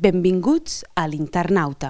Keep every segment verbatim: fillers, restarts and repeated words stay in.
Benvinguts a l'Internauta.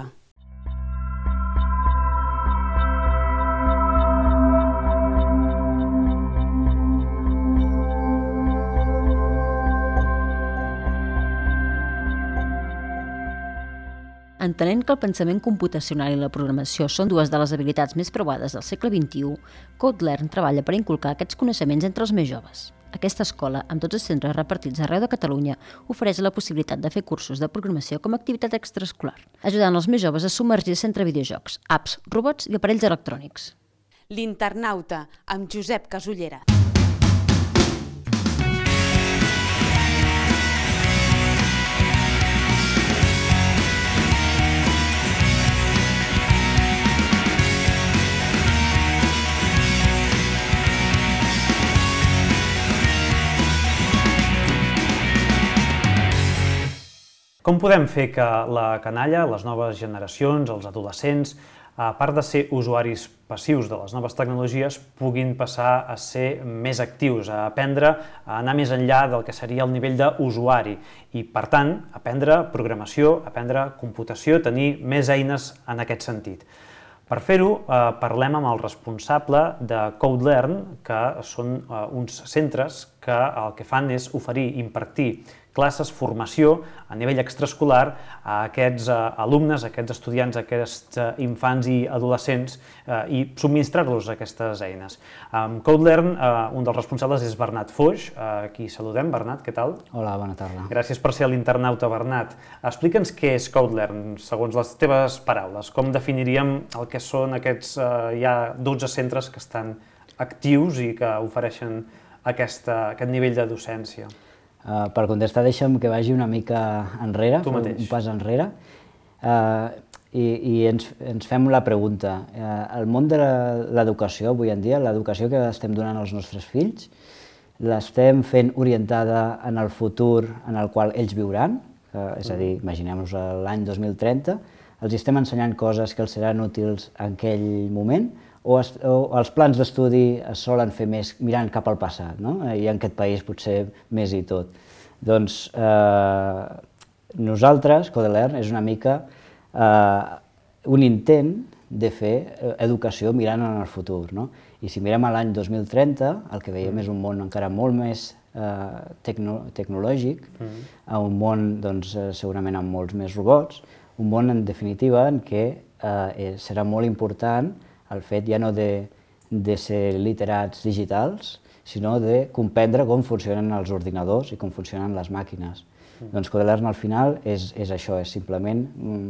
Entenent que el pensament computacional i la programació són dues de les habilitats més provades del segle vint-i-u, CodeLearn treballa per inculcar aquests coneixements entre els més joves. Aquesta escola, amb tots els centres repartits arreu de Catalunya, ofereix la possibilitat de fer cursos de programació com a activitat extraescolar, ajudant els més joves a submergir-se entre videojocs, apps, robots i aparells electrònics. L'Internauta, amb Josep Casullera. Com podem fer que la canalla, les noves generacions, els adolescents, a part de ser usuaris passius de les noves tecnologies, puguin passar a ser més actius, a aprendre a anar més enllà del que seria el nivell d'usuari i, per tant, aprendre programació, aprendre computació, tenir més eines en aquest sentit. Per fer-ho, parlem amb el responsable de CodeLearn, que són uns centres que el que fan és oferir, impartir classes, formació a nivell extraescolar a aquests alumnes, a aquests estudiants, a aquests infants i adolescents i subministrar-los aquestes eines. Amb CodeLearn, un dels responsables és Bernat Foix, a qui saludem. Bernat, què tal? Hola, bona tarda. Gràcies per ser a l'Internauta, Bernat. Explica'ns què és CodeLearn, segons les teves paraules. Com definiríem el que són aquests ja dotze centres que estan actius i que ofereixen aquest nivell de docència? Uh, per contestar, deixa'm que vagi una mica enrere, un, un pas enrere, uh, i, i ens, ens fem la pregunta. Uh, el món de l'educació avui en dia, l'educació que estem donant als nostres fills, l'estem fent orientada en el futur en el qual ells viuran, uh, és a dir, imaginem-nos l'any dos mil trenta, els estem ensenyant coses que els seran útils en aquell moment, o, es, o els plans d'estudi es solen fer més mirant cap al passat, no? I en aquest país potser més i tot. Doncs eh, nosaltres, CodeLearn, és una mica eh, un intent de fer educació mirant en el futur, no? I si mirem a l'any dos mil trenta, el que veiem és un món encara molt més eh, tecno, tecnològic, mm. un món doncs, segurament amb molts més robots, un món en definitiva en què eh, serà molt important el fet ja no de, de ser literats digitals, sinó de comprendre com funcionen els ordinadors i com funcionen les màquines. Mm. Doncs CodeLearn al final és, és això, és simplement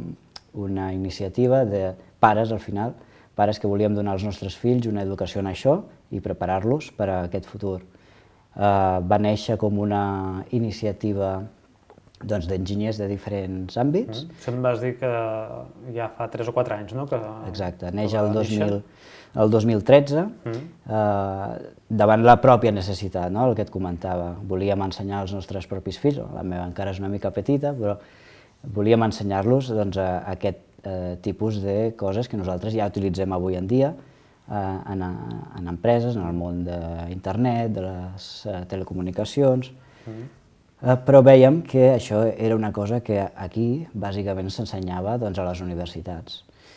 una iniciativa de pares al final, pares que volíem donar als nostres fills una educació en això i preparar-los per a aquest futur. Uh, va néixer com una iniciativa doncs, d'enginyers de diferents àmbits. Mm. Això em vas dir que ja fa tres o quatre anys, no? Que, Exacte, neix el, dos mil, el dos mil tretze, mm. eh, davant la pròpia necessitat, no? El que et comentava. Volíem ensenyar als nostres propis fills, la meva encara és una mica petita, però volíem ensenyar-los doncs, a, a aquest eh, tipus de coses que nosaltres ja utilitzem avui en dia eh, en, en empreses, en el món d'internet, de les eh, telecomunicacions, mm. Uh, però vèiem que això era una cosa que aquí bàsicament s'ensenyava doncs, a les universitats.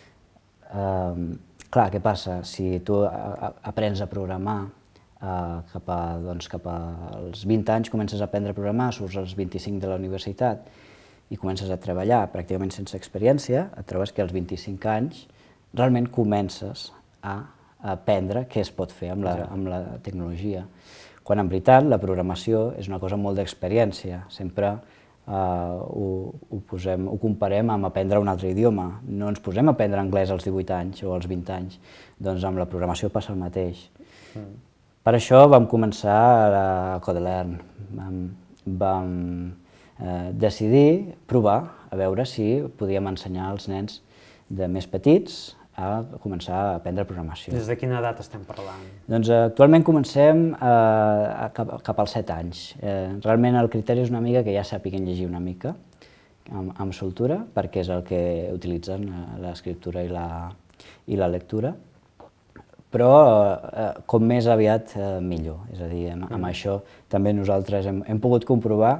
Uh, clar, què passa? Si tu a, a, aprens a programar uh, cap, a, doncs, cap als vint anys, comences a aprendre a programar, surts als vint-i-cinc de la universitat i comences a treballar pràcticament sense experiència, et trobes que als vint-i-cinc anys realment comences a aprendre què es pot fer amb la, amb la tecnologia. Quan en veritat la programació és una cosa molt d'experiència, sempre uh, ho, ho, posem, ho comparem amb aprendre un altre idioma. No ens posem a aprendre anglès als divuit anys o als vint anys, doncs amb la programació passa el mateix. Mm. Per això vam començar a CodeLearn, vam, vam eh, decidir provar a veure si podíem ensenyar als nens de més petits a començar a aprendre programació. Des de quina edat estem parlant? Doncs actualment comencem eh, cap, cap als set anys. Eh, realment el criteri és una mica que ja sàpiguen llegir una mica amb, amb soltura, perquè és el que utilitzen l'escriptura i, la, i la lectura, però eh, com més aviat eh, millor. És a dir, amb, amb això també nosaltres hem, hem pogut comprovar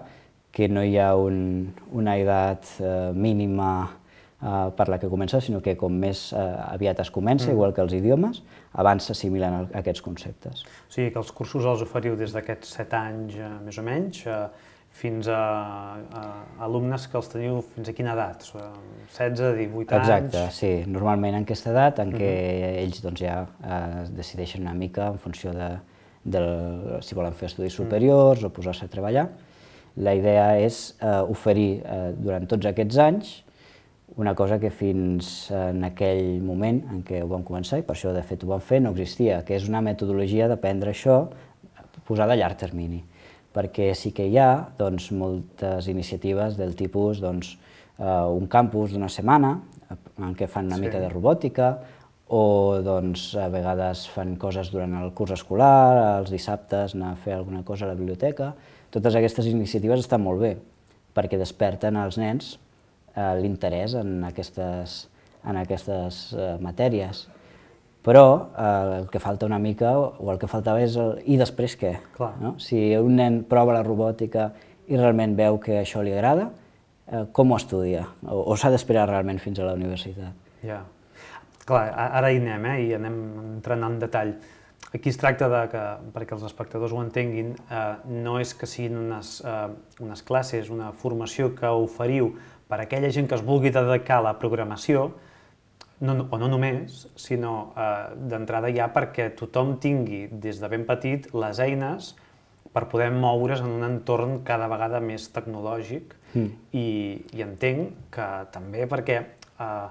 que no hi ha un, una edat eh, mínima eh, per la que comença, sinó que com més eh, aviat es comença, mm. igual que els idiomes, abans s'assimilen aquests conceptes. O sigui que els cursos els oferiu des d'aquests set anys, eh, més o menys, eh, fins a, a alumnes que els teniu fins a quina edat? setze, divuit anys? Exacte, sí. Normalment en aquesta edat en què uh-huh. ells doncs, ja eh, decideixen una mica en funció de, de si volen fer estudis superiors uh-huh. o posar-se a treballar. La idea és eh, oferir eh, durant tots aquests anys una cosa que fins en aquell moment en què ho vam començar, i per això de fet ho vam fer, no existia, que és una metodologia d'aprendre això posada a llarg termini. Perquè sí que hi ha doncs, moltes iniciatives del tipus doncs, uh, un campus d'una setmana en què fan una sí. mica de robòtica, o doncs, a vegades fan coses durant el curs escolar, els dissabtes anar a fer alguna cosa a la biblioteca. Totes aquestes iniciatives estan molt bé, perquè desperten als nens uh, l'interès en aquestes, en aquestes uh, matèries. Però eh, el que falta una mica, o el que faltava és el i després què? No? Si un nen prova la robòtica i realment veu que això li agrada, eh, com ho estudia? O, o s'ha d'esperar realment fins a la universitat? Ja. Clar, ara hi anem, eh? I anem entrant en detall. Aquí es tracta de que, perquè els espectadors ho entenguin, eh, no és que siguin unes, eh, unes classes, una formació que oferiu per a aquella gent que es vulgui dedicar a la programació, No, o no només, sinó eh, d'entrada ja perquè tothom tingui des de ben petit les eines per poder moure's en un entorn cada vegada més tecnològic mm. i, i entenc que també perquè eh,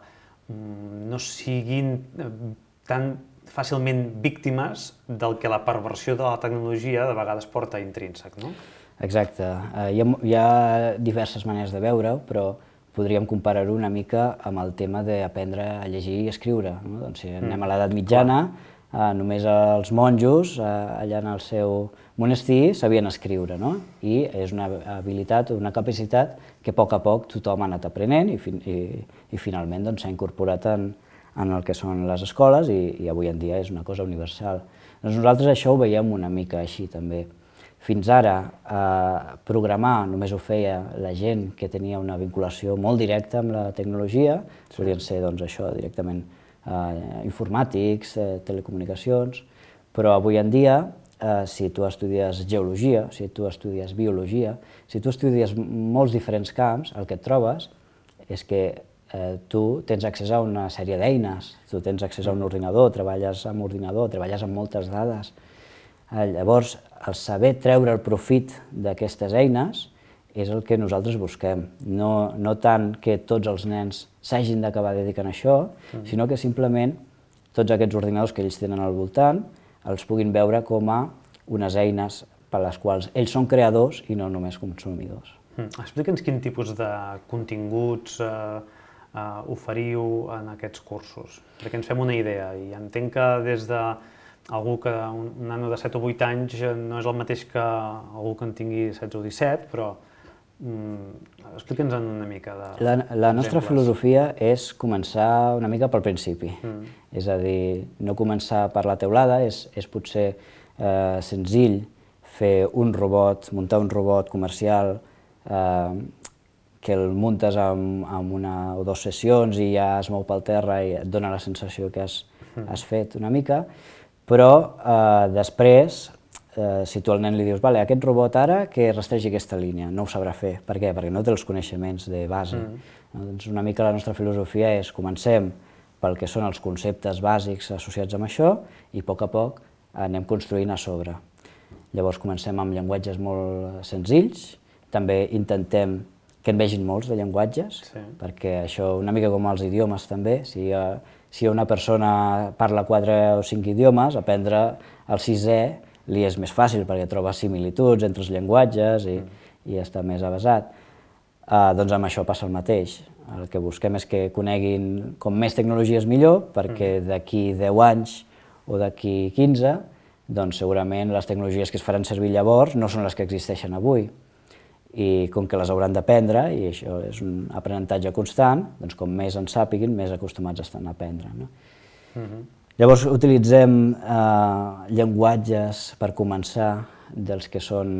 no siguin tan fàcilment víctimes del que la perversió de la tecnologia de vegades porta intrínsec, no? Exacte. Uh, hi, ha, hi ha diverses maneres de veure-ho, però podríem comparar-ho una mica amb el tema d'aprendre a llegir i escriure. No? Doncs si anem a l'edat mitjana, eh, només els monjos, eh, allà en el seu monestir, sabien escriure, no? I és una habilitat, una capacitat que a poc a poc tothom ha anat aprenent i, fin i, i finalment s'ha doncs, incorporat en, en el que són les escoles i, i avui en dia és una cosa universal. Doncs nosaltres això ho veiem una mica així també. Fins ara, eh, programar només ho feia la gent que tenia una vinculació molt directa amb la tecnologia, sí. podrien ser doncs, això, directament eh, informàtics, eh, telecomunicacions, però avui en dia, eh, si tu estudies geologia, si tu estudies biologia, si tu estudies molts diferents camps, el que et trobes és que eh, tu tens accés a una sèrie d'eines, tu tens accés a un ordinador, treballes amb ordinador, treballes amb moltes dades. Eh, llavors, el saber treure el profit d'aquestes eines és el que nosaltres busquem. No, no tant que tots els nens s'hagin d'acabar dedicant a això, mm. sinó que simplement tots aquests ordinadors que ells tenen al voltant els puguin veure com a unes eines per les quals ells són creadors i no només consumidors. Mm. Explica'ns quin tipus de continguts eh, eh, oferiu en aquests cursos, perquè ens fem una idea. I entenc que des de algú que un, un nano de set o vuit anys no és el mateix que algú que en tingui setze o disset, però mm, explica'ns una mica de La, la nostra filosofia és començar una mica pel principi. Mm. És a dir, no començar per la teulada, és, és potser eh, senzill fer un robot, muntar un robot comercial eh, que el muntes amb, amb una o dues sessions i ja es mou pel terra i et dona la sensació que has, mm. has fet una mica, però eh, després, eh, si tu al nen li dius vale, aquest robot ara que rastreja aquesta línia, no ho sabrà fer. Per què? Perquè no té els coneixements de base. Mm. No? Doncs una mica la nostra filosofia és comencem pel que són els conceptes bàsics associats amb això i a poc a poc anem construint a sobre. Llavors comencem amb llenguatges molt senzills, també intentem que en vegin molts de llenguatges, sí. perquè això una mica com els idiomes també, si hi ha, Si una persona parla quatre o cinc idiomes, aprendre el sisè li és més fàcil perquè troba similituds entre els llenguatges i, mm. i està més avasat. Uh, doncs amb això passa el mateix. El que busquem és que coneguin com més tecnologies millor, perquè mm. d'aquí deu anys o d'aquí quinze, doncs segurament les tecnologies que es faran servir llavors no són les que existeixen avui. I com que les hauran d'aprendre, i això és un aprenentatge constant, doncs com més en sàpiguin, més acostumats estan a aprendre. No? Uh-huh. Llavors utilitzem eh, llenguatges per començar dels que són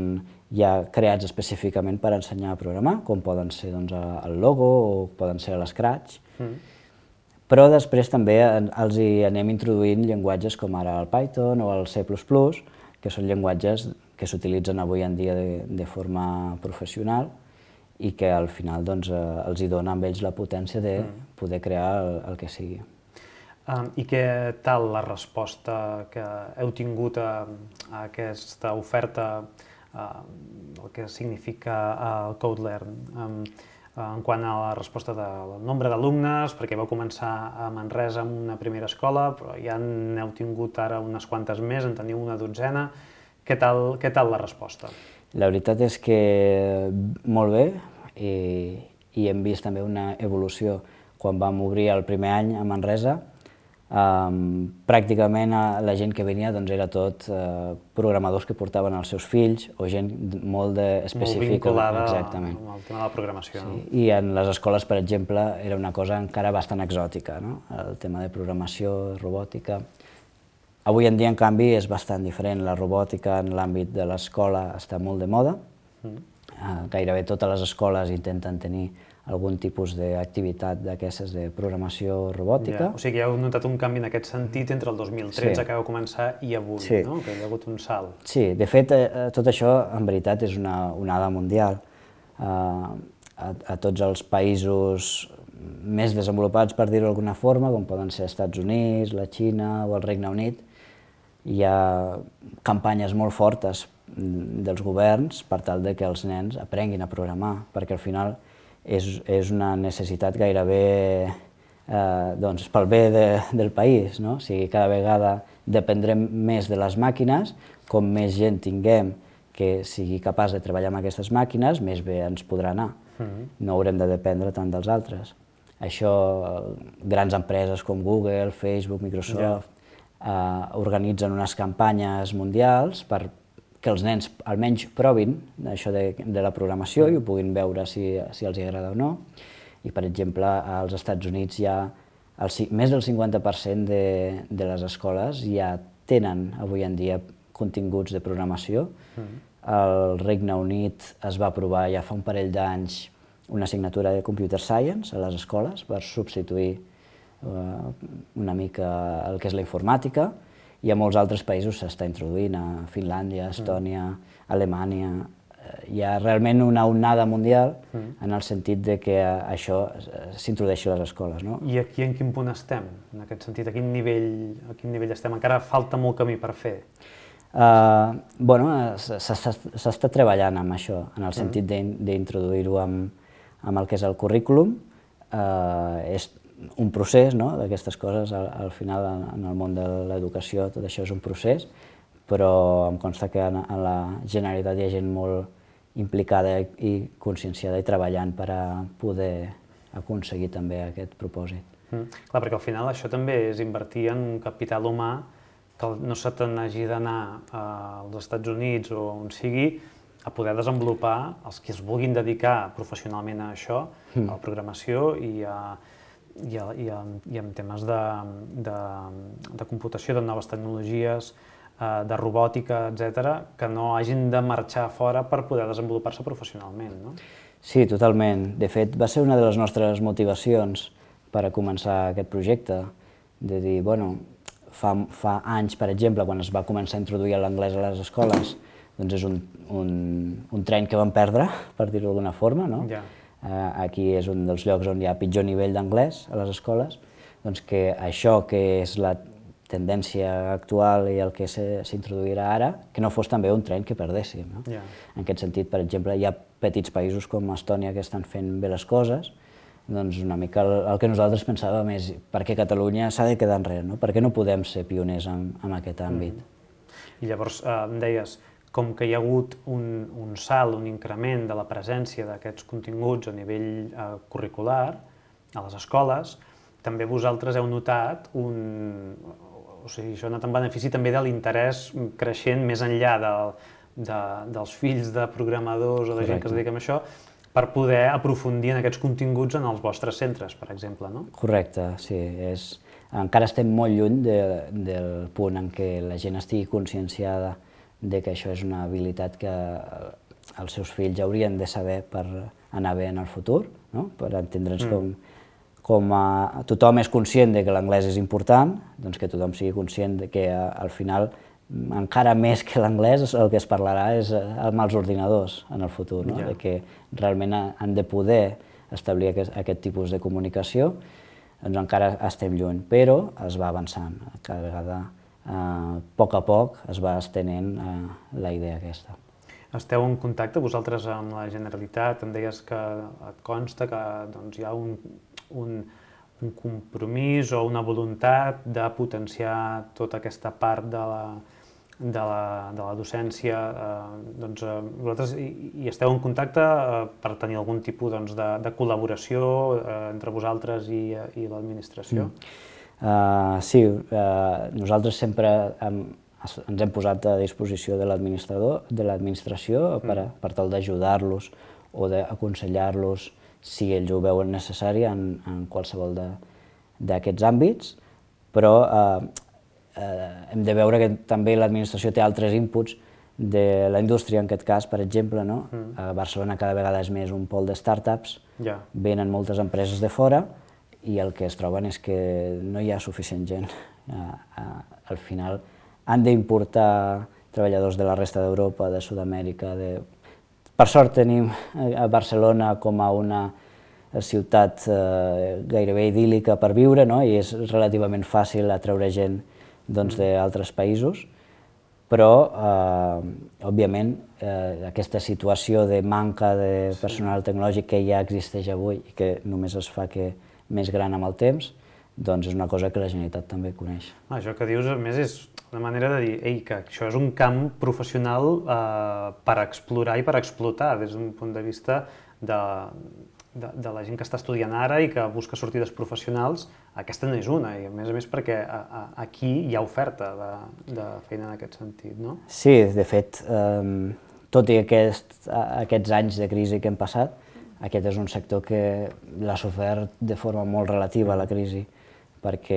ja creats específicament per ensenyar a programar, com poden ser doncs, el Logo o poden ser l'Scratch. Mm. Però després també els hi anem introduint llenguatges com ara el Python o el C plus plus, que són llenguatges que s'utilitzen avui en dia de, de forma professional i que al final doncs, els hi dona amb ells la potència de poder crear el, el que sigui. Um, I què tal la resposta que heu tingut a, a aquesta oferta, uh, el que significa el CodeLearn, um, en quant a la resposta del nombre d'alumnes, perquè vau començar a Manresa amb una primera escola, però ja n'heu tingut ara unes quantes més, en teniu una dotzena. Què tal, què tal la resposta? La veritat és que molt bé, i, i hem vist també una evolució quan vam obrir el primer any a Manresa. Um, pràcticament uh, la gent que venia doncs, era tot uh, programadors que portaven els seus fills o gent molt de específica. Molt vinculada exactament. amb el tema de la programació. Sí. I en les escoles, per exemple, era una cosa encara bastant exòtica, no? El tema de programació, robòtica. Avui en dia, en canvi, és bastant diferent. La robòtica en l'àmbit de l'escola està molt de moda. Mm. Uh, gairebé totes les escoles intenten tenir algun tipus d'activitat d'aquestes de programació robòtica. Ja, o sigui, heu notat un canvi en aquest sentit entre el dos mil tretze, sí, que vau començar, i avui, sí, no? Que hi ha hagut un salt. Sí, de fet, eh, tot això, en veritat, és una onada mundial. Eh, a, a tots els països més desenvolupats, per dir-ho d'alguna forma, com poden ser els Estats Units, la Xina o el Regne Unit, hi ha campanyes molt fortes dels governs per tal de que els nens aprenguin a programar, perquè al final És, és una necessitat gairebé eh, doncs, pel bé de, del país, no? O sigui, cada vegada dependrem més de les màquines, com més gent tinguem que sigui capaç de treballar amb aquestes màquines, més bé ens podrà anar. Mm-hmm. No haurem de dependre tant dels altres. Això, grans empreses com Google, Facebook, Microsoft, yeah. eh, organitzen unes campanyes mundials per que els nens almenys provin això de, de la programació i ho puguin veure si, si els agrada o no. I, per exemple, als Estats Units ja el, més del cinquanta per cent de, de les escoles ja tenen avui en dia continguts de programació. Mm. Al Regne Unit es va aprovar ja fa un parell d'anys una assignatura de Computer Science a les escoles per substituir uh, una mica el que és la informàtica. I a molts altres països s'està introduint, a Finlàndia, Estònia, Alemanya. Hi ha realment una onada mundial en el sentit de que això s'introdueixi a les escoles. No? I aquí en quin punt estem, en aquest sentit? A quin nivell, a quin nivell estem? Encara falta molt camí per fer? Uh, bueno, s'està treballant amb això, en el sentit d'introduir-ho amb, amb el que és el currículum. Uh, és un procés, no?, d'aquestes coses, al, al final en el món de l'educació tot això és un procés, però em consta que en, en la Generalitat hi ha gent molt implicada i conscienciada i treballant per a poder aconseguir també aquest propòsit. Mm. Clar, perquè al final això també és invertir en un capital humà que no se te n'hagi d'anar als Estats Units o on sigui a poder desenvolupar els que es vulguin dedicar professionalment a això, mm. a la programació i a I, a, i, a, i en temes de, de, de computació, de noves tecnologies, eh, de robòtica, etcètera, que no hagin de marxar fora per poder desenvolupar-se professionalment, no? Sí, totalment. De fet, va ser una de les nostres motivacions per a començar aquest projecte, de dir, bueno, fa, fa anys, per exemple, quan es va començar a introduir l'anglès a les escoles, doncs és un, un, un tren que vam perdre, per dir-ho d'alguna forma, no? Ja. Aquí és un dels llocs on hi ha pitjor nivell d'anglès a les escoles, doncs que això que és la tendència actual i el que s'introduirà ara, que no fos també un tren que perdéssim. No? Yeah. En aquest sentit, per exemple, hi ha petits països com Estònia que estan fent bé les coses, doncs una mica el, el que nosaltres pensàvem és per què Catalunya s'ha de quedar enrere, no? Per què no podem ser pioners en, en aquest àmbit? Mm. I llavors eh, em deies, com que hi ha hagut un, un salt, un increment de la presència d'aquests continguts a nivell eh, curricular a les escoles, també vosaltres heu notat un... O sigui, això ha anat en benefici també de l'interès creixent més enllà de, de, dels fills de programadors o de Correcte. Gent que es dedica a això, per poder aprofundir en aquests continguts en els vostres centres, per exemple, no? Correcte, sí. És... Encara estem molt lluny de, del punt en què la gent estigui conscienciada de que això és una habilitat que els seus fills haurien de saber per anar bé en el futur, no? Per entendre'ns mm. com, com a, tothom és conscient de que l'anglès és important, doncs que tothom sigui conscient de que a, al final, encara més que l'anglès, el que es parlarà és amb els ordinadors en el futur, no? Yeah. De que realment han de poder establir aquest, aquest tipus de comunicació, doncs encara estem lluny, però es va avançant. Cada vegada, eh, a poc a poc, es va estenent eh, la idea aquesta. Esteu en contacte vosaltres amb la Generalitat? Em deies que et consta que doncs, hi ha un, un, un compromís o una voluntat de potenciar tota aquesta part de la, de la, de la docència. Eh, doncs, eh, vosaltres hi, hi esteu en contacte eh, per tenir algun tipus doncs, de, de col·laboració eh, entre vosaltres i, i l'administració? Mm. Uh, sí, uh, nosaltres sempre hem, ens hem posat a disposició de l'administrador, de l'administració per, mm. per tal d'ajudar-los o d'aconsellar-los si ells ho veuen necessari en, en qualsevol d'aquests àmbits, però eh, eh, hem de veure que també l'administració té altres inputs de la indústria, en aquest cas, per exemple, no? Mm. A Barcelona cada vegada és més un pol de startups, yeah. Venen moltes empreses de fora i el que es troben és que no hi ha suficient gent. Eh, eh, al final han d'importar treballadors de la resta d'Europa, de Sud-amèrica. De... Per sort tenim a Barcelona com a una ciutat eh, gairebé idíl·lica per viure, no? I és relativament fàcil atreure gent doncs, d'altres països, però, eh, òbviament, eh, aquesta situació de manca de personal tecnològic que ja existeix avui i que només es fa que més gran amb el temps, doncs és una cosa que la Generalitat també coneix. Ah, això que dius, a més, és una manera de dir ei, que això és un camp professional eh, per explorar i per explotar des d'un punt de vista de, de, de la gent que està estudiant ara i que busca sortides professionals. Aquesta no és una, i a més a més perquè a, a, aquí hi ha oferta de, de feina en aquest sentit, no? Sí, de fet, eh, tot i aquest, aquests anys de crisi que hem passat, aquest és un sector que l'ha sofert de forma molt relativa a la crisi, perquè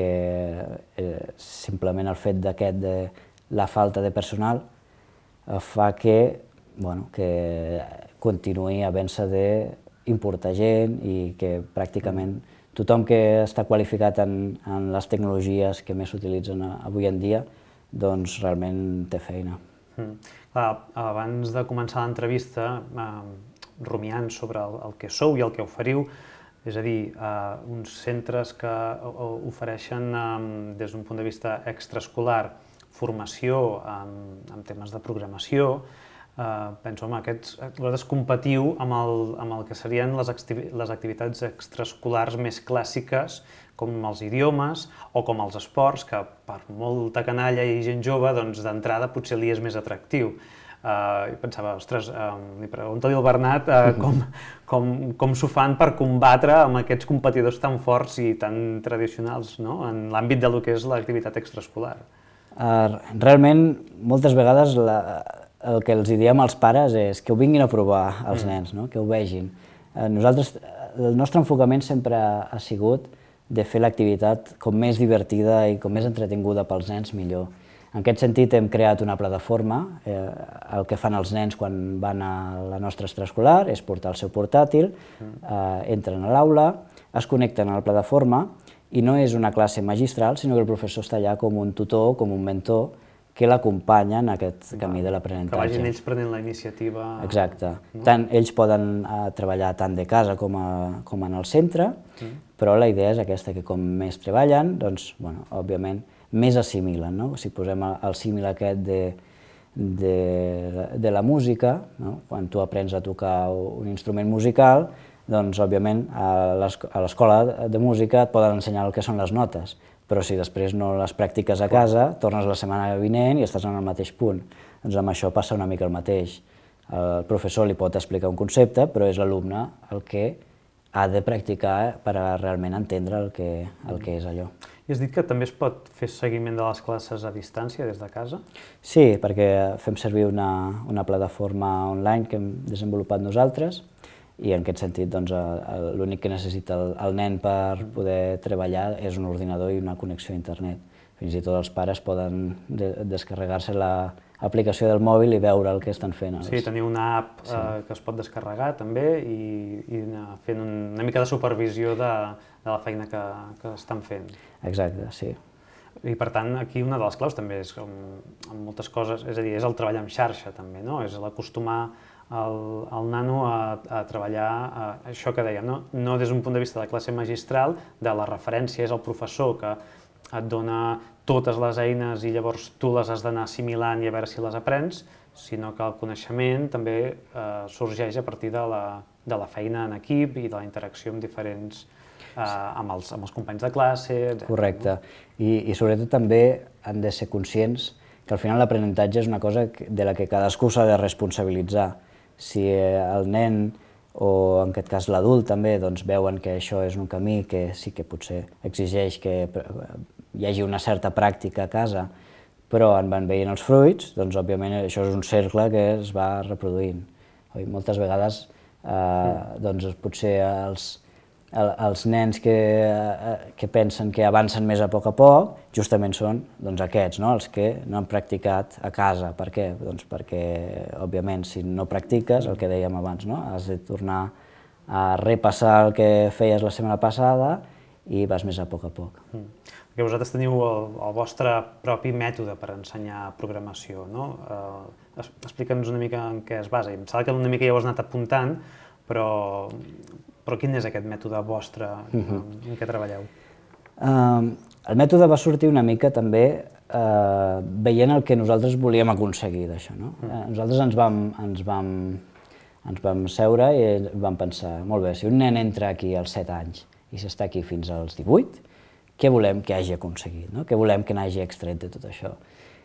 eh, simplement el fet d'aquest de la falta de personal eh, fa que, bueno, que continuï havent-se d'importar gent i que pràcticament tothom que està qualificat en, en les tecnologies que més s'utilitzen avui en dia, doncs realment té feina. Mm. Clar, abans de començar l'entrevista, eh, rumiant sobre el, el que sou i el que oferiu, és a dir, eh, uns centres que ofereixen eh, des d'un punt de vista extraescolar formació en, en temes de programació. Eh, penso, home, aquests, vosaltres competiu amb el, amb el que serien les, activi les activitats extraescolars més clàssiques, com els idiomes o com els esports, que per molta canalla i gent jove, doncs d'entrada potser li és més atractiu. Uh, i pensava, ostres, uh, li pregunto-li al Bernat uh, com, com, com s'ho fan per combatre amb aquests competidors tan forts i tan tradicionals, no? En l'àmbit de lo que és l'activitat extraescolar. Uh, realment, moltes vegades la, el que els diem als pares és que ho vinguin a provar els mm. nens, no? Que ho vegin. Uh, nosaltres, el nostre enfocament sempre ha, ha sigut de fer l'activitat com més divertida i com més entretinguda pels nens, millor. En aquest sentit hem creat una plataforma, eh, el que fan els nens quan van a la nostra extraescolar és portar el seu portàtil, eh, entren a l'aula, es connecten a la plataforma i no és una classe magistral, sinó que el professor està allà com un tutor, com un mentor, que l'acompanya en aquest camí de l'aprenentatge. Que vagin ells prenent la iniciativa. Exacte. No? Tant, ells poden eh, treballar tant de casa com, a, com en el centre, mm. però la idea és aquesta, que com més treballen, doncs, bueno, òbviament, més assimilen, no? Si posem el símil aquest de, de, de la música, no? Quan tu aprens a tocar un instrument musical, doncs, òbviament, a l'escola de música et poden ensenyar el que són les notes, però si després no les practiques a casa, tornes la setmana vinent i estàs en el mateix punt. Doncs amb això passa una mica el mateix. El professor li pot explicar un concepte, però és l'alumne el que ha de practicar per a realment entendre el que, el que és allò. I has dit que també es pot fer seguiment de les classes a distància, des de casa? Sí, perquè fem servir una, una plataforma online que hem desenvolupat nosaltres i en aquest sentit doncs, l'únic que necessita el, el nen per poder treballar és un ordinador i una connexió a internet. Fins i tot els pares poden de, descarregar-se aplicació del mòbil i veure el que estan fent. Sí, teniu una app sí. eh, que es pot descarregar també i, i anar fent una mica de supervisió de, de la feina que, que estan fent. Exacte, sí. I per tant, aquí una de les claus també és com en moltes coses, és a dir, és el treball en xarxa també, no? És l'acostumar el, el nano a, a treballar, a, això que dèiem, no? No des d'un punt de vista de classe magistral, de la referència és el professor que et dona totes les eines i llavors tu les has d'anar assimilant i a veure si les aprens, sinó que el coneixement també eh, sorgeix a partir de la, de la feina en equip i de la interacció amb diferents, eh, amb, els, amb els companys de classe, etcètera. Correcte. I, i sobretot també han de ser conscients que al final l'aprenentatge és una cosa de la que cadascú s'ha de responsabilitzar. Si el nen o en aquest cas l'adult també doncs, veuen que això és un camí que sí que potser exigeix que hi hagi una certa pràctica a casa, però en van veient els fruits, doncs òbviament això és un cercle que es va reproduint. Oi? Moltes vegades eh, doncs, potser els, els nens que, que pensen que avancen més a poc a poc, justament són doncs, aquests, no? Els que no han practicat a casa. Per què? Doncs perquè, òbviament, si no practiques, el que dèiem abans, no? Has de tornar a repassar el que feies la setmana passada i vas més a poc a poc. Mm. Perquè vosaltres teniu el, el vostre propi mètode per ensenyar programació, no? Eh, Explica'ns una mica en què es basa. Em sembla que una mica ja ho has anat apuntant, però, però quin és aquest mètode vostre uh-huh. en què treballeu? Uh, el mètode va sortir una mica també uh, veient el que nosaltres volíem aconseguir d'això, no? Uh. Uh, nosaltres ens vam, ens, vam, ens vam seure i vam pensar, molt bé, si un nen entra aquí als set anys i s'està aquí fins als divuit, què volem que hagi aconseguit, no? Què volem que n'hagi extret de tot això?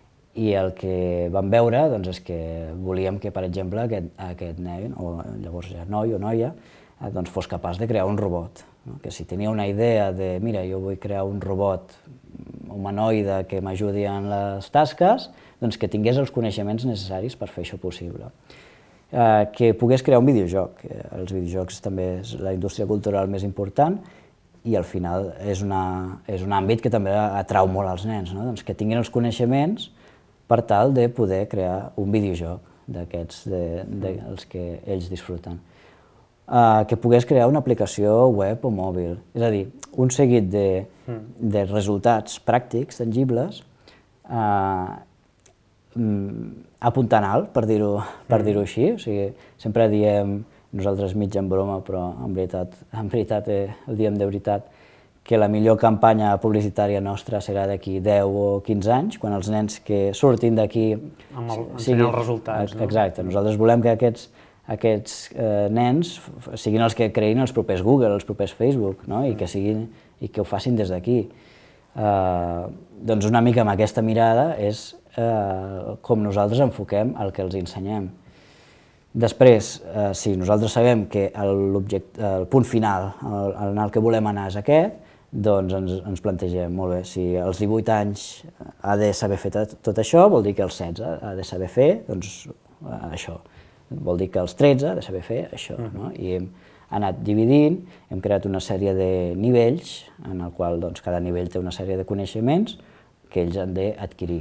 I el que vam veure doncs, és que volíem que, per exemple, aquest, aquest nen, o llavors ja noi o noia, doncs, fos capaç de crear un robot. No? Que si tenia una idea de, mira, jo vull crear un robot humanoide que m'ajudi en les tasques, doncs que tingués els coneixements necessaris per fer això possible. Eh, que pogués crear un videojoc. Els videojocs també és la indústria cultural més important, i al final és, una, és un àmbit que també atrau molt als nens, no? Doncs que tinguin els coneixements per tal de poder crear un videojoc d'aquests, de, de, els que ells disfruten. Uh, que pogués crear una aplicació web o mòbil, és a dir, un seguit de, de resultats pràctics, tangibles, uh, apuntant alt, per dir-ho per dir-ho així. O sigui, sempre diem, nosaltres mig en broma, però en veritat, en veritat eh, ho diem de veritat, que la millor campanya publicitària nostra serà d'aquí deu o quinze anys, quan els nens que surtin d'aquí... Amb el, ensenyar els resultats, no? Exacte. Nosaltres volem que aquests, aquests eh, nens siguin els que creïn els propers Google, els propers Facebook, no? I, que siguin, i que ho facin des d'aquí. Eh, doncs una mica amb aquesta mirada és eh, com nosaltres enfoquem el que els ensenyem. Després, eh, si nosaltres sabem que el, el punt final el, en el que volem anar és aquest, doncs ens, ens plantegem, molt bé, si als divuit anys ha de saber fer tot, tot això, vol dir que als setze ha de saber fer doncs, això. Vol dir que als tretze ha de saber fer això. No? I hem anat dividint, hem creat una sèrie de nivells, en el qual doncs, cada nivell té una sèrie de coneixements que ells han d'adquirir.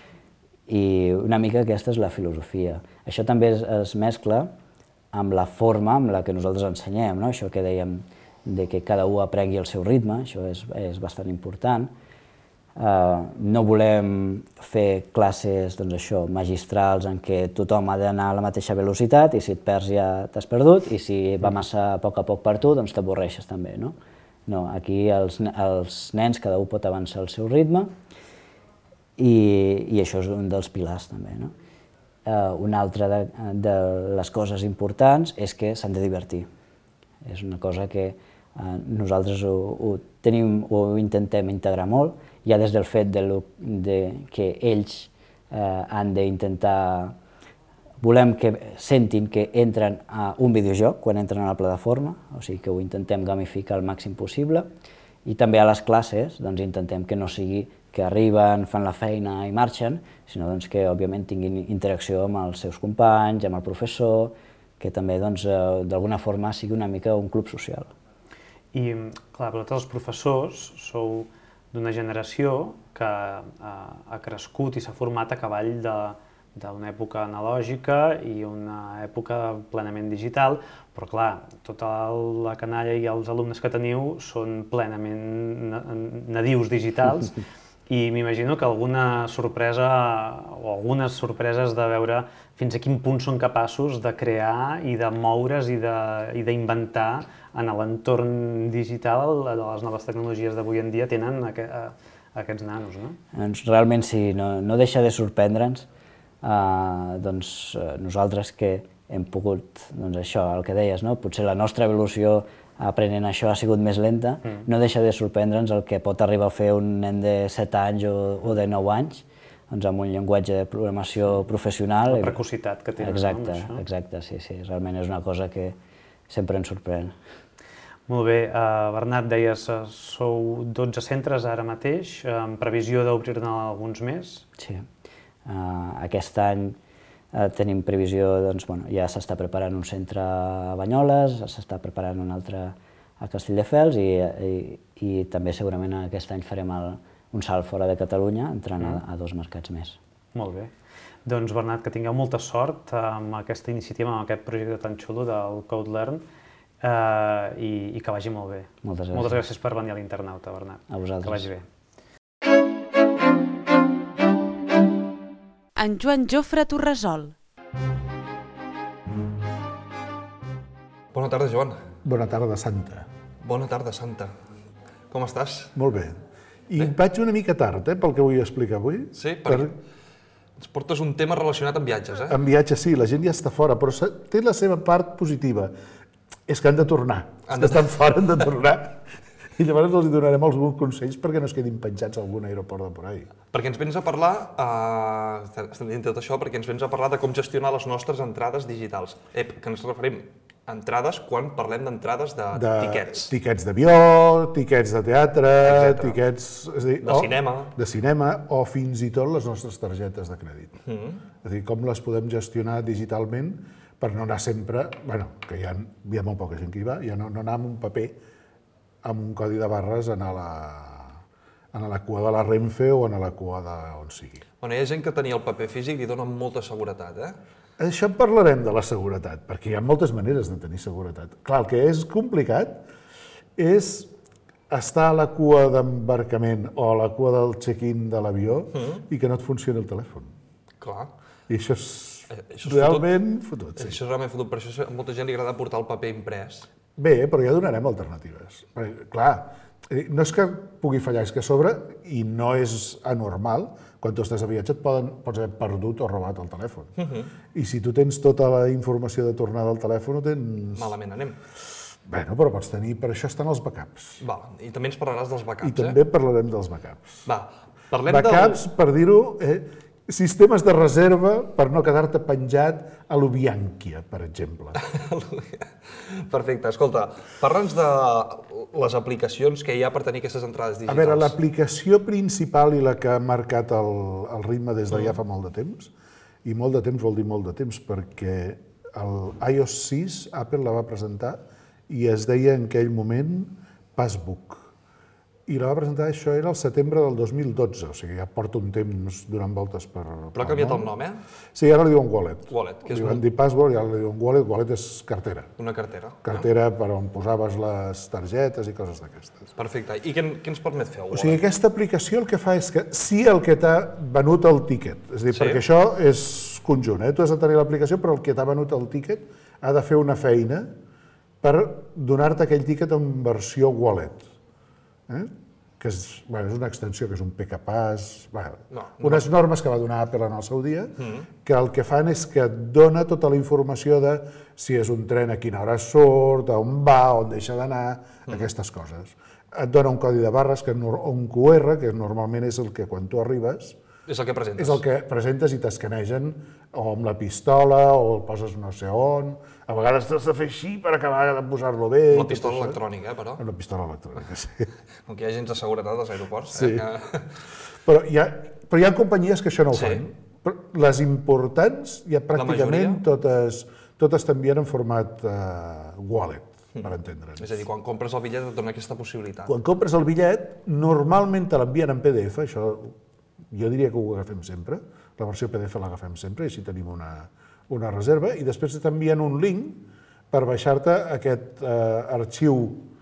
I una mica aquesta és la filosofia. Això també es, es mescla amb la forma amb la que nosaltres ensenyem, no? Això que dèiem de que cada un aprengui el seu ritme, això és, és bastant important. Uh, no volem fer classes doncs això, magistrals en què tothom ha d'anar a la mateixa velocitat i si et perds ja t'has perdut i si va massa a poc a poc per tu doncs t'avorreixes també. No? No, aquí els, els nens cada un pot avançar al seu ritme i, i això és un dels pilars també. No? Uh, una altra de, de les coses importants és que s'han de divertir. És una cosa que uh, nosaltres ho, ho tenim, ho intentem integrar molt, ja des del fet de, lo, de que ells uh, han d'intentar, volem que sentin que entren a un videojoc quan entren a la plataforma, o sigui que ho intentem gamificar al màxim possible, i també a les classes doncs, intentem que no sigui que arriben, fan la feina i marxen, sinó doncs, que òbviament tinguin interacció amb els seus companys, amb el professor, que també doncs, d'alguna forma sigui una mica un club social. I, clar, vosaltres els professors sou d'una generació que ha, ha crescut i s'ha format a cavall de, d'una època analògica i una època plenament digital, però clar, tota la canalla i els alumnes que teniu són plenament nadius digitals i m'imagino que alguna sorpresa o algunes sorpreses de veure fins a quin punt són capaços de crear i de moure's i d'inventar en l'entorn digital de les noves tecnologies d'avui en dia tenen aquests nanos, no? Doncs realment sí, no, no deixa de sorprendre'ns. Uh, doncs uh, nosaltres que hem pogut, doncs això, el que deies, no? Potser la nostra evolució aprenent això ha sigut més lenta, mm. no deixa de sorprendre'ns el que pot arribar a fer un nen de set anys o, o de nou anys, doncs amb un llenguatge de programació professional. La precocitat que tenen. Exacte, no, exacte, sí, sí, realment és una cosa que sempre ens sorprèn. Molt bé, uh, Bernat, deies, uh, sou dotze centres ara mateix, uh, amb previsió d'obrir-ne alguns més? Sí. Uh, aquest any uh, tenim previsió, doncs, bueno, ja s'està preparant un centre a Banyoles, s'està preparant un altre a Castelldefels i, i, i també segurament aquest any farem el, un salt fora de Catalunya, entrant mm. a, a dos mercats més. Molt bé. Doncs, Bernat, que tingueu molta sort amb aquesta iniciativa, amb aquest projecte tan xulo del CodeLearn, Uh, i, i que vagi molt bé. Moltes gràcies. Moltes gràcies per venir a l'Internauta, Bernat. A vosaltres. Que vagi bé. En Joan Jofre Torresol. Bona tarda, Joan. Bona tarda, Santa. Bona tarda, Santa. Com estàs? Molt bé. I bé. Vaig una mica tard, eh, pel que vull explicar avui. Sí? Per... per... Ens portes un tema relacionat amb viatges, eh? Amb viatges, sí, la gent ja està fora, però té la seva part positiva. És que han de tornar, han de... estan fora, han de tornar. I llavors els donarem alguns consells perquè no es quedin penjats a algun aeroport de por ahí. Perquè ens vens a parlar, uh, estem dient tot això, perquè ens vens a parlar de com gestionar les nostres entrades digitals. Ep, que ens referim a entrades quan parlem d'entrades de, de tiquets. Tiquets d'avió, tiquets de teatre, etcètera. Tiquets... És a dir, de o, cinema. De cinema, o fins i tot les nostres targetes de crèdit. Mm-hmm. És a dir, com les podem gestionar digitalment per no anar sempre, bueno, que hi ha, hi ha molt poca gent que hi va, ja no, no anar amb un paper amb un codi de barres a la, a la cua de la Renfe o a la cua d'on sigui. Bueno, hi ha gent que tenia el paper físic i dona molta seguretat, eh? Això en parlarem de la seguretat, perquè hi ha moltes maneres de tenir seguretat. Clar, el que és complicat és estar a la cua d'embarcament o a la cua del check-in de l'avió mm. i que no et funcioni el telèfon. Clar. I això és Això és realment fotut. fotut sí. Això és realment fotut, per això a molta gent li agrada portar el paper imprès. Bé, però ja donarem alternatives. Perquè, clar, no és que pugui fallar, és que a sobre, i no és anormal, quan tu estàs a viatge et poden, pots haver perdut o robat el telèfon. Uh-huh. I si tu tens tota la informació de tornada al telèfon, tens... Malament anem. Bueno, però pots tenir... Per això estan els backups. Va, i també ens parlaràs dels backups, I també eh? parlarem dels backups. Va, parlem backups, del... per dir-ho... Eh, sistemes de reserva per no quedar-te penjat a l'Ubianchia, per exemple. Perfecte. Escolta, parla'ns de les aplicacions que hi ha per tenir aquestes entrades digitals. A veure, l'aplicació principal i la que ha marcat el, el ritme des de ja fa molt de temps, i molt de temps vol dir molt de temps, perquè el i O S sis, Apple la va presentar i es deia en aquell moment Passbook. I la va presentar, això era el setembre del dos mil dotze, o sigui, ja porta un temps donant voltes per... Però ha canviat el nom, eh? Sí, ara li diuen Wallet. Wallet, que és... Li van dir Password i ara li diuen Wallet. Wallet és cartera. Una cartera. Cartera per on posaves les targetes i coses d'aquestes. Perfecte. I què, què ens permet fer el Wallet? O sigui, aquesta aplicació el que fa és que sí el que t'ha venut el tíquet, és a dir, sí. perquè això és conjunt, eh? Tu has de tenir l'aplicació, però el que t'ha venut el tíquet ha de fer una feina per donar-te aquell tíquet en versió Wallet. Eh? Que és, bueno, és una extensió, que és un P K Pass, bueno, no, no. unes normes que va donar Apple en el seu dia, mm. que el que fan és que et dona tota la informació de si és un tren, a quina hora surt, on va, on deixa d'anar, mm. aquestes coses. Et dona un codi de barres, que, un Q R, que normalment és el que quan tu arribes... És el que presentes. És el que presentes i t'escanegen o amb la pistola o el poses no sé on. A vegades t'has de fer així per acabar de posar-lo bé. Una pistola electrònica, eh, però? Una pistola electrònica, sí. Com que hi ha agents de seguretat als aeroports. Sí. Eh? Però, hi ha, però hi ha companyies que això no ho sí. fan. Però les importants, ja pràcticament totes, totes t'envien en format uh, wallet, per entendre'ns. És a dir, quan compres el bitllet et dona aquesta possibilitat. Quan compres el bitllet, normalment te l'envien en P D F, això jo diria que ho agafem sempre, la versió P D F l'agafem sempre i així tenim una, una reserva i després t'envien un link per baixar-te aquest eh, arxiu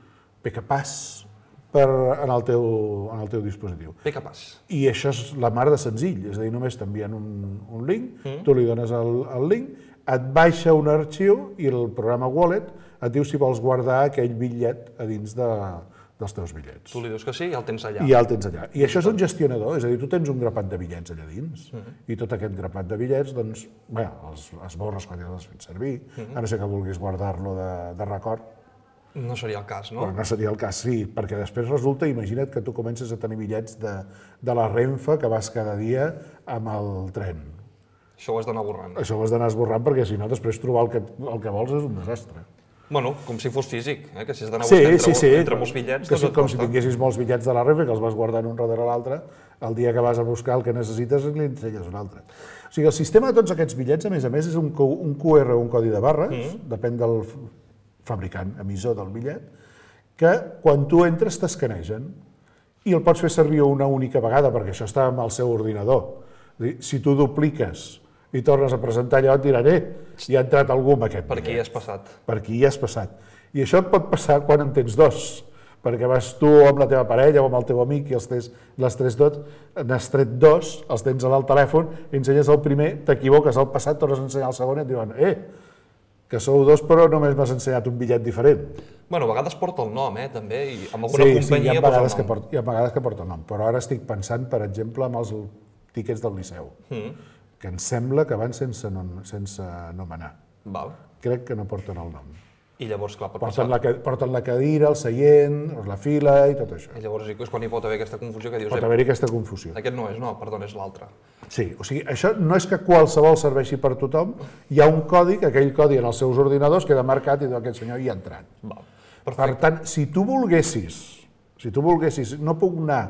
P K P A S per, en, el teu, en el teu dispositiu. P K P A S. I això és la mar de senzill, és a dir, només t'envien un, un link, mm. tu li dones el, el link, et baixa un arxiu i el programa Wallet et diu si vols guardar aquell bitllet a dins de, dels teus bitllets. Tu li dius que sí i el tens allà. I ja el tens allà. I això és un gestionador, és a dir, tu tens un grapat de bitllets allà dins mm. i tot aquest grapat de bitllets, doncs, bé, els, els borres quan ja l'has fet servir, mm. a no ser que vulguis guardar-lo de, de record. No seria el cas, no? Però no seria el cas, sí, perquè després resulta, imagina't que tu comences a tenir bitllets de, de la Renfe que vas cada dia amb el tren. Això ho has d'anar borrant. Això ho has d'anar esborrant perquè si no després trobar el que, el que vols és un desastre. Bueno, com si fos físic, eh? Que si has d'anar sí, buscant entre, sí, sí. entre molts bitllets, que doncs sí, et com costa. si tinguessis molts bitllets de la Renfe que els vas guardant un darrere l'altre, el dia que vas a buscar el que necessites li ensenyes un altre. O sigui, el sistema de tots aquests bitllets, a més a més, és un, un Q R o un codi de barres, mm. depèn del fabricant, emissor del bitllet, que quan tu entres t'escanegen i el pots fer servir una única vegada perquè això està amb el seu ordinador. Dir, si tu dupliques i tornes a presentar allò, et diran, eh, hi ha entrat algú amb aquest Per aquí bitllet. has passat. Per aquí hi has passat. I això et pot passar quan en tens dos, perquè vas tu amb la teva parella o amb el teu amic i els tres, les tres dots, n'has tret dos, els tens al telèfon, ensenyes el primer, t'equivoques al passat, tornes a ensenyar el segon i et diuen, eh, que sou dos però només m'has ensenyat un bitllet diferent. Bueno, a vegades porta el nom, eh, també, i amb alguna Sí, sí, companyia hi ha posa el vegades que nom. porta, hi ha vegades que porta el nom, però ara estic pensant, per exemple, amb els tíquets del Liceu, Mm. que em sembla que van sense, nom, sense nomenar. Val. Crec que no porten el nom. I llavors, clar, pot Porten passar. la, ca- porten la cadira, el seient, la fila i tot això. I llavors sí que és quan hi pot haver aquesta confusió que dius, Pot eh, haver-hi aquesta confusió. aquest no és, no, perdona, és l'altre. Sí, o sigui, això no és que qualsevol serveixi per tothom, hi ha un codi, que aquell codi en els seus ordinadors queda marcat i diu, aquest senyor hi ha entrat. Val. Per Perfecte. tant, si tu volguessis, si tu volguessis, no puc anar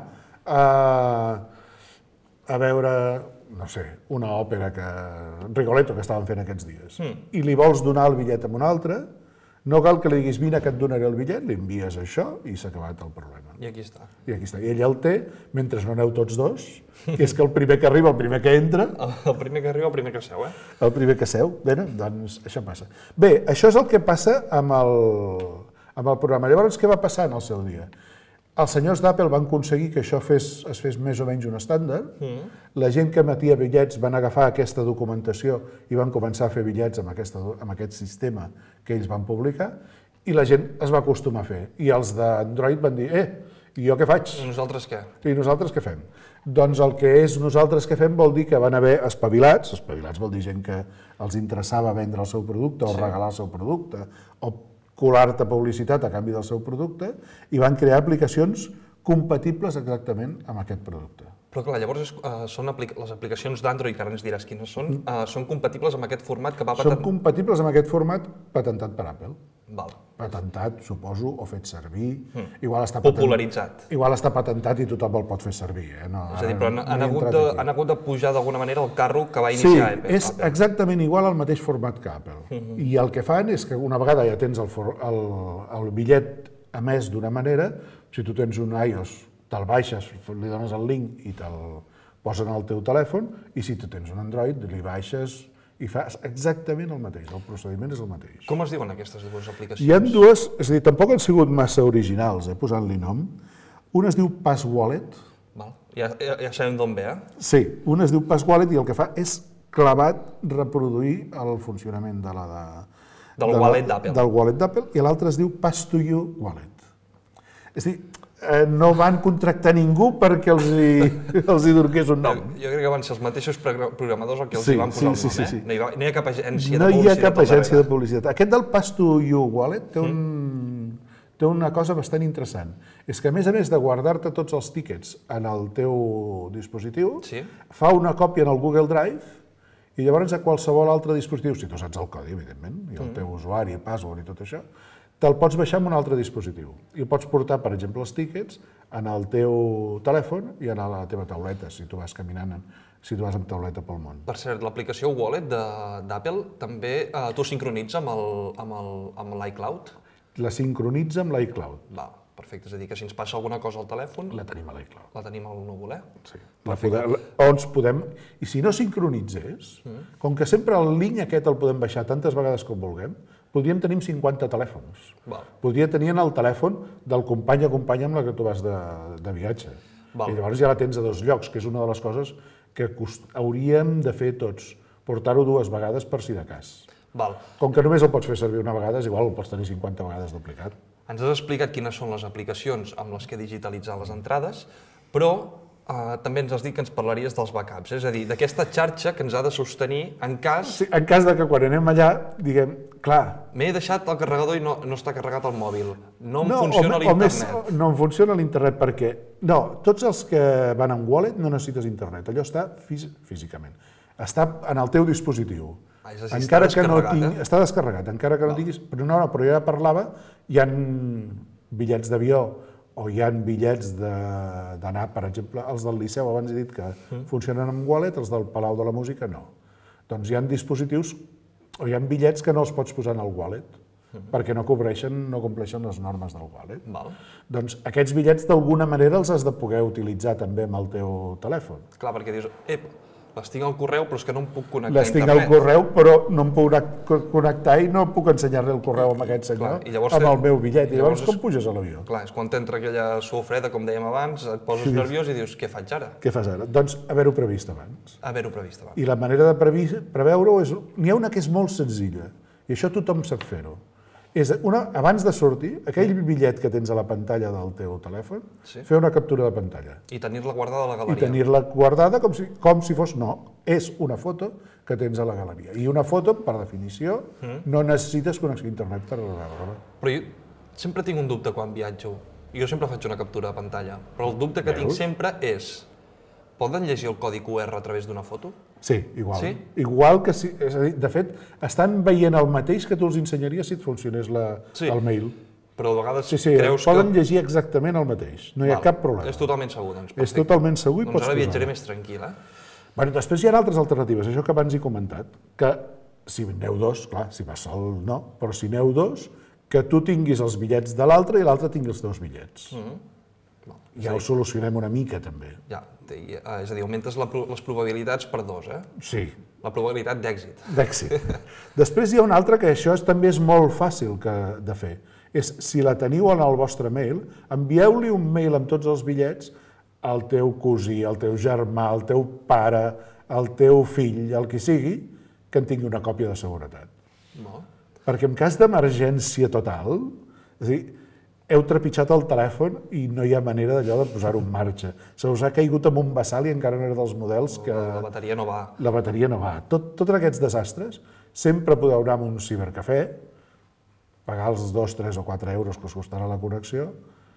a, a veure, no sé, una òpera que Rigoletto que estaven fent aquests dies, Mm. i li vols donar el bitllet a un altre, no cal que li diguis, vine que et donaré el bitllet, li envies això i s'ha acabat el problema. I aquí està. I aquí està. I ell el té, mentre no aneu tots dos, que és que el primer que arriba, el primer que entra, El, el primer que arriba, el primer que seu, eh? el primer que seu, bé, doncs això passa. Bé, això és el que passa amb el, amb el programa. Llavors, què va passar en el seu dia? Els senyors d'Apple van aconseguir que això fes, es fes més o menys un estàndard. Mm. La gent que emetia bitllets van agafar aquesta documentació i van començar a fer bitllets amb, aquesta, amb aquest sistema que ells van publicar i la gent es va acostumar a fer. I els d'Android van dir, eh, i jo què faig? I nosaltres què? I nosaltres què fem? Doncs el que és nosaltres què fem vol dir que van haver espavilats, espavilats vol dir gent que els interessava vendre el seu producte o Sí. regalar el seu producte o colar-te publicitat a canvi del seu producte i van crear aplicacions compatibles exactament amb aquest producte. Però clar, llavors és, uh, són aplica les aplicacions d'Android, que ara ens diràs quines són, uh, són compatibles amb aquest format que va Són patentar... compatibles amb aquest format patentat per Apple. Val. Patentat, suposo, o fet servir. Mm. Igual està Popularitzat. Patent... Igual està patentat i tothom el pot fer servir. Eh? No, És a dir, però han, no han, he hagut entrat de, aquí. han hagut de pujar d'alguna manera el carro que va Sí, iniciar Apple. és exactament igual al mateix format que Apple. Uh-huh. I el que fan és que una vegada ja tens el, for, el, el bitllet emès d'una manera, si tu tens un iOS, te'l baixes, li dones el link i te'l posen al teu telèfon, i si tu tens un Android, li baixes i fas exactament el mateix, el procediment és el mateix. Com es diuen aquestes dues aplicacions? Hi ha dues, és a dir, tampoc han sigut massa originals, eh, posant-li nom. Una es diu Passwallet. Val. Ja, ja, ja sabem d'on ve, eh? Sí, una es diu Passwallet i el que fa és clavat reproduir el funcionament de la de, Del de la- wallet d'Apple. Del wallet d'Apple, i l'altre es diu Pass to You Wallet. És a dir, eh, no van contractar ningú perquè els hi, els hi donés un nom. Jo crec que van ser els mateixos progra- programadors els que els Sí, hi van posar sí, el nom, sí, eh? sí, sí. No, hi va, no hi ha cap agència No de hi ha publicitat. cap al agència de darrere. publicitat. Aquest del Pass to You Wallet té, un, té una cosa bastant interessant. És que a més a més de guardar-te tots els tíquets en el teu dispositiu, Sí. fa una còpia en el Google Drive i llavors a qualsevol altre dispositiu, si tu saps el codi, evidentment, i el teu usuari, password i tot això, te'l pots baixar en un altre dispositiu. I el pots portar, per exemple, els tíquets en el teu telèfon i en la teva tauleta, si tu vas caminant, en- si tu vas amb tauleta pel món. Per cert, l'aplicació Wallet de- d'Apple també eh, tu sincronitza amb el- amb el- amb l'iCloud? La sincronitza amb l'iCloud. Val. perfecte. És a dir, que si ens passa alguna cosa al telèfon... La tenim a l'iCloud. La tenim al núvol, eh? Sí. La poder, on ens podem... I si no sincronitzés, mm. com que sempre el link aquest el podem baixar tantes vegades com vulguem, podríem tenir cinquanta telèfons. Val. Podria tenir en el telèfon del company o companya amb la que tu vas de, de viatge. Val. I llavors ja la tens a dos llocs, que és una de les coses que cost... hauríem de fer tots, portar-ho dues vegades per si de cas. Val. Com que només el pots fer servir una vegada, és igual, el pots tenir cinquanta vegades duplicat. Ens has explicat quines són les aplicacions amb les que digitalitzar les entrades, però eh, també ens has dit que ens parlaries dels backups, és a dir, d'aquesta xarxa que ens ha de sostenir en cas... Sí, en cas de que quan anem allà, diguem, clar... M'he deixat el carregador i no, no està carregat el mòbil, no em no, funciona l'internet. No em funciona l'internet perquè... No, tots els que van amb wallet no necessites internet, allò està fís físicament. Està en el teu dispositiu. Ah, és a dir, encara està que no descarregat, tinc, eh? Està descarregat, encara que no, no tinguis... Però no, no, però ja parlava, hi ha bitllets d'avió o hi ha bitllets d'anar, per exemple, els del Liceu, abans he dit que mm. funcionen amb wallet, els del Palau de la Música no. Doncs hi ha dispositius o hi ha bitllets que no els pots posar en el wallet, mm. perquè no cobreixen, no compleixen les normes del wallet. Val. Doncs aquests bitllets d'alguna manera els has de poder utilitzar també amb el teu telèfon. Clar, perquè dius, ep, les tinc al correu, però és que no em puc connectar Les a tinc internet. al correu, però no em puc connectar i no puc ensenyar-li el correu amb aquest senyor, Clar, i llavors amb ten- el meu bitllet. I llavors, llavors com és- puges a l'avió? Clar, és quan t'entra aquella suor freda, com dèiem abans, et poses nerviós i dius, què faig ara? Què fas ara? Doncs haver-ho previst abans. Haver-ho previst abans. I la manera de previ preveure-ho és... N'hi ha una que és molt senzilla, i això tothom sap fer-ho. És una, abans de sortir, aquell bitllet que tens a la pantalla del teu telèfon, Sí. fer una captura de pantalla. I tenir-la guardada a la I galeria. tenir-la guardada com si, com si fos... No, és una foto que tens a la galeria. I una foto, per definició, mm. no necessites connexió a internet per veure-la. Però jo sempre tinc un dubte quan viatjo. Jo sempre faig una captura de pantalla. Però el dubte que Veus? tinc sempre és... Poden llegir el codi Q R a través d'una foto? Sí, igual. Sí? Igual que si... És a dir, de fet, estan veient el mateix que tu els ensenyaries si et funcionés la, Sí. el mail. Però a vegades Sí, sí, creus poden que... llegir exactament el mateix. No hi ha Val, cap problema. És totalment segur, doncs. És perfecte. totalment segur i Doncs pots ara posar-ho. viatjaré més tranquil, eh? Bueno, després hi ha altres alternatives, això que abans he comentat, que si aneu dos, clar, si vas sol no, però si aneu dos, que tu tinguis els bitllets de l'altre i l'altre tingui els teus bitllets. Mm -hmm. Val. Ja ho solucionem una mica, també. Ja, té- eh, és a dir, augmentes la, pro- les probabilitats per dos, eh? Sí, La probabilitat d'èxit. d'èxit. Després hi ha una altra que això és, també és molt fàcil que, de fer. És, si la teniu en el vostre mail, envieu-li un mail amb tots els bitllets al teu cosí, al teu germà, al teu pare, al teu fill, el que sigui, que en tingui una còpia de seguretat. Bo. Perquè en cas d'emergència total, és a dir, heu trepitjat el telèfon i no hi ha manera d'allò de posar-ho en marxa. Se us ha caigut amb un bassal i encara no era dels models que La bateria no va. la bateria no va. Tot, tots aquests desastres, sempre podeu anar a un cibercafè, pagar els dos, tres o quatre euros que us costarà la connexió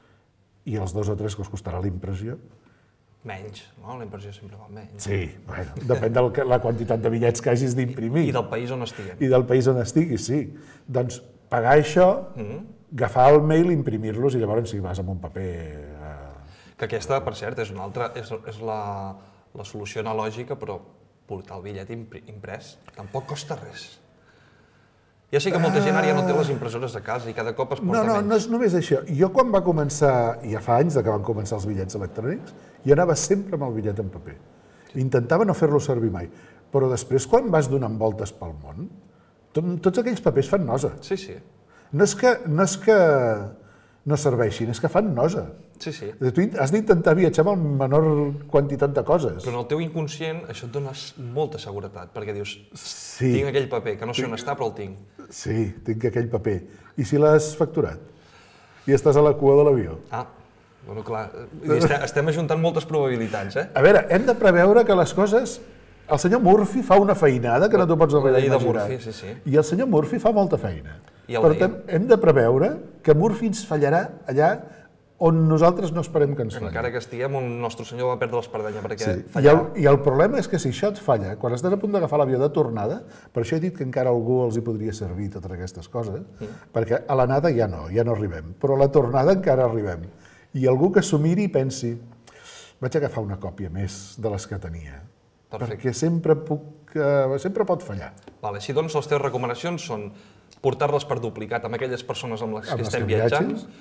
i els dos o tres que us costarà la impressió. Menys, no? La impressió sempre va menys. Sí, bueno, depèn de la quantitat de bitllets que hagis d'imprimir. I del país on estiguem. I del país on estiguis, sí. Doncs pagar això, Mm -hmm. agafar el mail, imprimir-los i llavors si vas amb un paper... Eh... Que aquesta, per cert, és una altra, és, és la, la solució analògica, però portar el bitllet impri, imprès tampoc costa res. Ja sé que molta gent ara ja no té les impressores a casa i cada cop es porta No, no, menys. no és només això. Jo quan va començar, ja fa anys de que van començar els bitllets electrònics, jo anava sempre amb el bitllet en paper. Intentava no fer-lo servir mai. Però després, quan vas donant voltes pel món, tot, tots aquells papers fan nosa. Sí, sí. No és que no, és que no serveixin, és que fan nosa. Sí, sí. Tu has d'intentar viatjar amb la menor quantitat de coses. Però en el teu inconscient això et dona molta seguretat, perquè dius, Sí. tinc aquell paper, que no sé on està, però el tinc. Sí, tinc aquell paper. I si l'has facturat? I estàs a la cua de l'avió? Ah, bueno, clar, estem, estem ajuntant moltes probabilitats, eh? A veure, hem de preveure que les coses... El senyor Murphy fa una feinada que no t'ho pots La arribar a llei de imaginar. Murphy, sí, sí. I el senyor Murphy fa molta feina. I el Per veiem. tant, hem de preveure que Murphy ens fallarà allà on nosaltres no esperem que ens falli. Encara que estiguem on el nostre senyor va perdre l'espardenya, perquè Sí. I, fallarà. el, I el problema és que si això et falla, quan estàs a punt d'agafar l'avió de tornada, per això he dit que encara a algú els hi podria servir totes aquestes coses, mm. perquè a l'anada ja no, ja no arribem, però a la tornada encara arribem. I algú que s'ho miri i pensi, vaig agafar una còpia més de les que tenia, Perfecte. perquè sempre, puc, eh, sempre pot fallar. Vale, així doncs, les teves recomanacions són portar-les per duplicat amb aquelles persones amb les que Amb les estem que viatjant, viatges.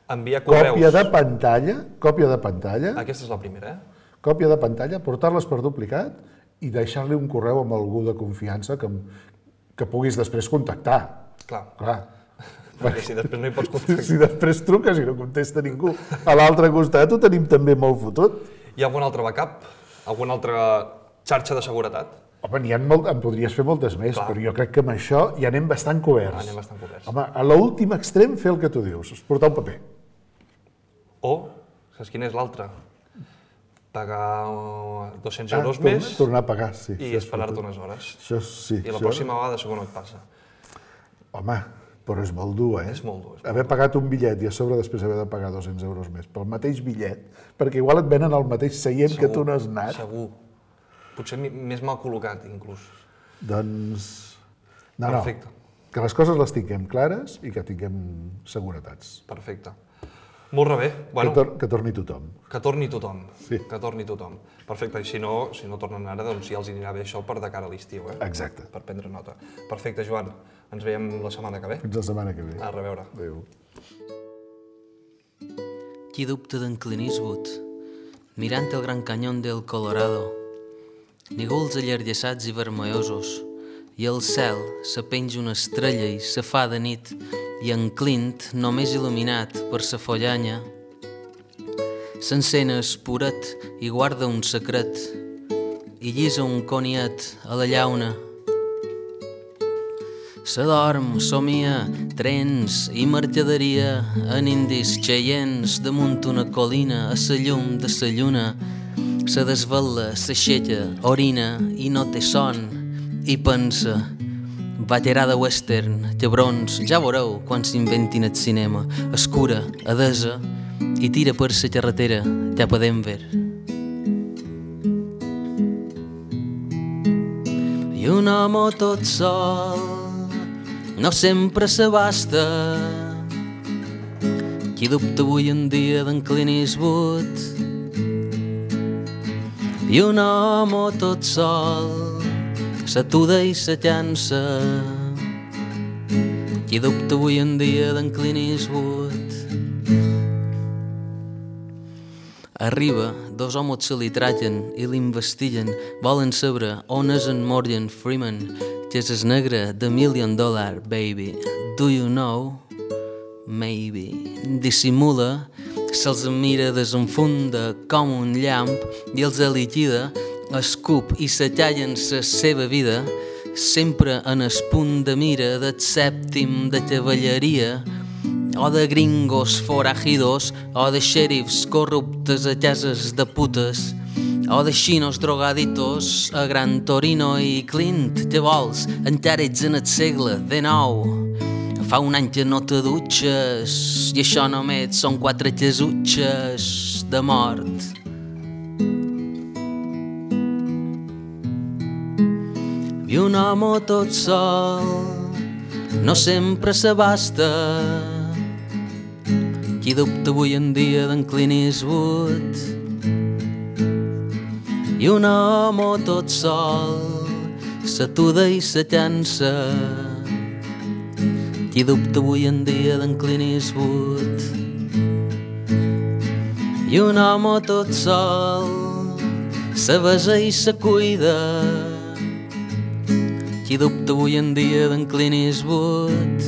Enviar correus. Còpia de pantalla, còpia de pantalla, Aquesta és la primera, eh? còpia de pantalla, portar-les per duplicat i deixar-li un correu amb algú de confiança que, que puguis després contactar. Clar. Clar. Perquè si després no hi pots contactar. Si després truques i no contesta ningú, a l'altre costat ho tenim també molt fotut. Hi ha algun altre backup? Alguna altra xarxa de seguretat? Home, n'hi ha molt, en podries fer moltes més, Clar. però jo crec que amb això ja anem bastant coberts. Anem bastant coberts. Home, a l'últim extrem fer el que tu dius, portar un paper. O, saps quina és l'altra? Pagar dos-cents Ah, euros tor- més Tornar a pagar, sí. i això és esperar-te fotut. unes hores. Això sí. I la això- pròxima vegada segur no et passa. Home, però és molt dur, eh? És molt dur, és molt haver pagat un bitllet i a sobre després haver de pagar dos-cents euros més pel mateix bitllet, perquè igual et venen al mateix seient que tu no has anat. Segur. Potser mi- més mal col·locat, inclús. Doncs... No, Perfecte. no. Que les coses les tinguem clares i que tinguem seguretats. Perfecte. Molt bé. Bueno, Que, tor que torni tothom. que torni tothom. Sí. Que torni tothom. Perfecte. I si no, si no tornen ara, doncs ja els anirà bé això per de cara a l'estiu, eh? Exacte. Per prendre nota. Perfecte, Joan. Ens veiem la setmana que ve. Fins la setmana que ve. A reveure. Adéu. Qui dubta d'en Clint Eastwood, mirant el gran canyón del Colorado, nígols allargassats i vermellosos, i al cel se penja una estrella i se fa de nit, i en Clint, només il·luminat per sa follanya, s'encén espuret i guarda un secret, i llisa un coniet a la llauna. S'adorm, somia, trens i mercaderia en indis xeients damunt una colina a sa llum de sa lluna. Se desvela, s'aixeca, orina i no té son i pensa: ballarà de western, llebrons, ja veureu quan s'inventin el cinema. Escura, adesa i tira per sa carretera cap a Denver. I un home tot sol no sempre s'abasta. Qui dubta avui en dia d'en Clint Eastwood? I un home tot sol s'atuda i se llança. Qui dubta avui en dia d'en Clint Eastwood? Arriba, dos homes se li trallen i l'investiguen. Volen saber on és en Morgan Freeman, que és el negre de Million Dollar Baby. Do you know? Maybe. Dissimula, se'ls mira, desenfunda com un llamp i els liquida, escup i se tallen la seva vida, sempre en el punt de mira del sèptim de cavalleria, o de gringos forajidos, o de xèrifs corruptes a cases de putes, o de xinos drogaditos a Gran Torino. I Clint, què vols? Encara ets en el segle dinou. Fa un any que no te dutxes i això només són quatre casutxes de mort. I un home tot sol no sempre s'abasta. Qui dubta avui en dia d'en Clint Eastwood? I un home tot sol s'atuda i se llança. Qui dubta avui en dia d'en Clint Eastwood? I un home tot sol se besa i se cuida. Qui dubta avui en dia d'en Clint Eastwood?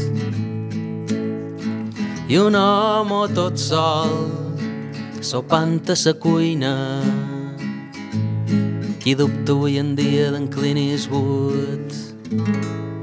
I un home tot sol sopant a sa cuina. Qui dubta avui en dia d'en Clint Eastwood?